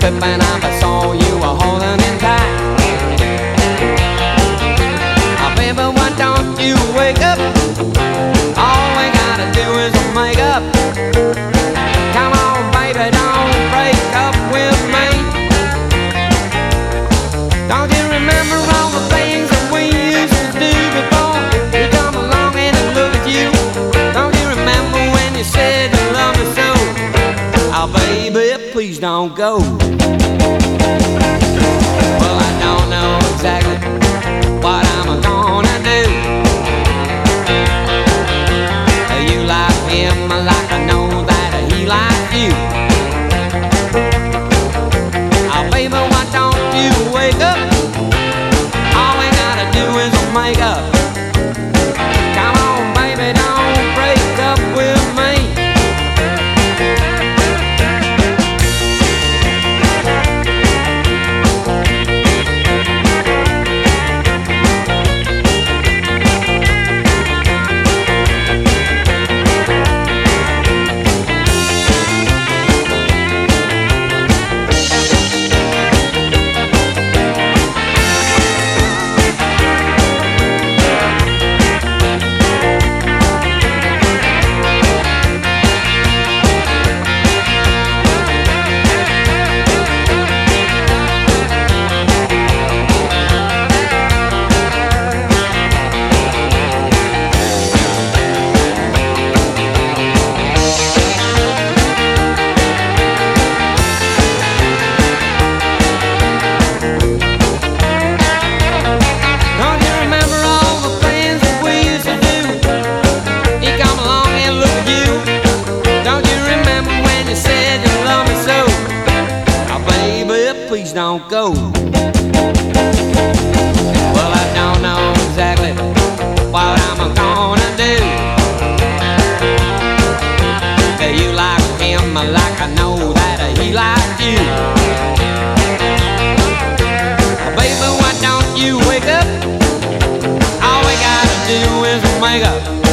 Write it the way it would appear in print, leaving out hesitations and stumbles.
slipping, I saw you a holding in tight. Oh, baby, why don't you wake up? All we gotta do is make up. Come on, baby, don't break up with me. Don't you remember all the things that we used to do before we come along and look at you? Don't you remember when you said you love me so? Oh, baby, please don't go. Well, I don't know exactly what I'm gonna do. You like him like I know that he likes you. Oh, baby, why don't you wake up? All we gotta do is make up. Come on, baby, don't break up with me. Please don't go. Well, I don't know exactly what I'm gonna do. You like him like I know that he likes you. Baby, why don't you wake up? All we gotta do is make up.